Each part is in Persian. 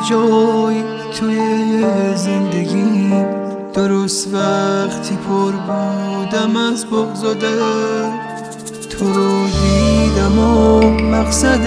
جایی توی زندگی، درست وقتی پر بودم از بغض و درد، تو رو دیدم و مقصد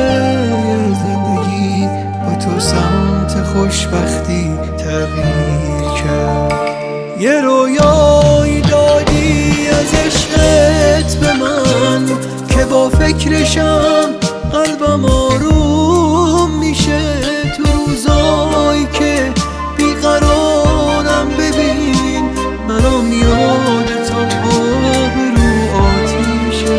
زندگی با تو سمت خوشبختی تغییر کرد. یه رویایی دادی از عشقت به من که با فکرشم قلبم آروم میشه. تو روزایی که بیقرارم ببین منو یاد تا آب رو آتیشه.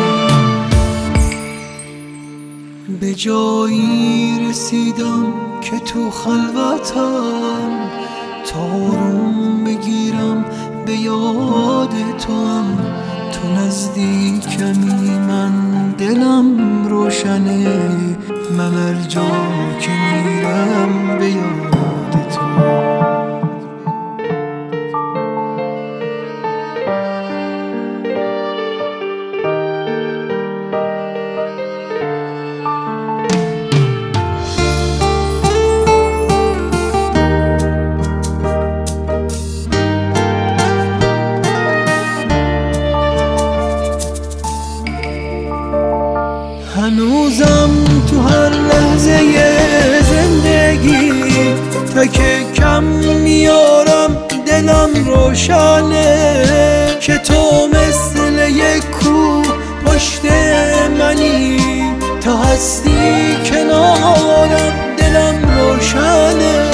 به جایی رسیدم که تو خلوتم، تا آروم بگیرم به یاد تو هم. تو نزدیکمی من دلم روشنه، من هر جا که میرم به یاد تو. هنوزم تو هر لحظه زندگی تک کم میارم دلم روشنه، که تو مثل یک کوه پشت منی. تا هستی کنارم دلم روشنه.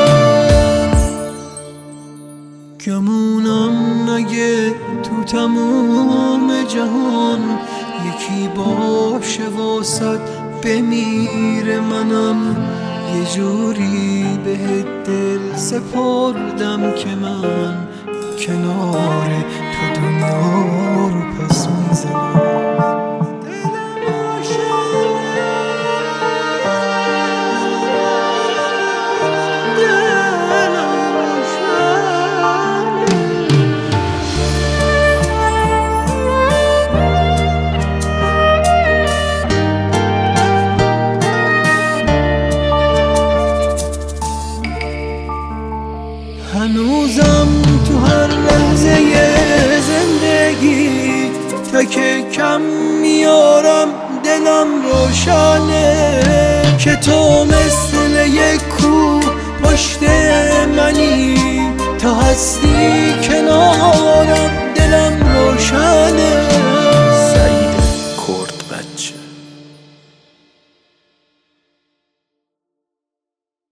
گمونم نگه تو تموم جهان یکی باشه واسد بمیره، منم یه جوری بهت دل سپردم که من کنار تو دنیا رو پس میزنم. هنوزم تو هر لحظه زندگی تک کم میارم دلم روشنه، که تو مثل یک کوه پشت منی. تا هستی کنارم